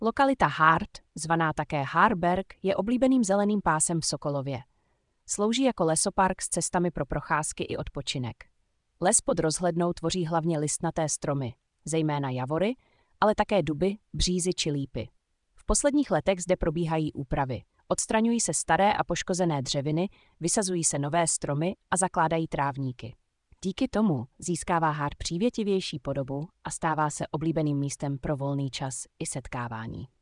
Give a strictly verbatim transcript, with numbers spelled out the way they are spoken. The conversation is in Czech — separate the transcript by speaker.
Speaker 1: Lokalita Hart, zvaná také Harberg, je oblíbeným zeleným pásem v Sokolově. Slouží jako lesopark s cestami pro procházky i odpočinek. Les pod rozhlednou tvoří hlavně listnaté stromy, zejména javory, ale také duby, břízy či lípy. V posledních letech zde probíhají úpravy. Odstraňují se staré a poškozené dřeviny, vysazují se nové stromy a zakládají trávníky. Díky tomu získává Hart přívětivější podobu a stává se oblíbeným místem pro volný čas i setkávání.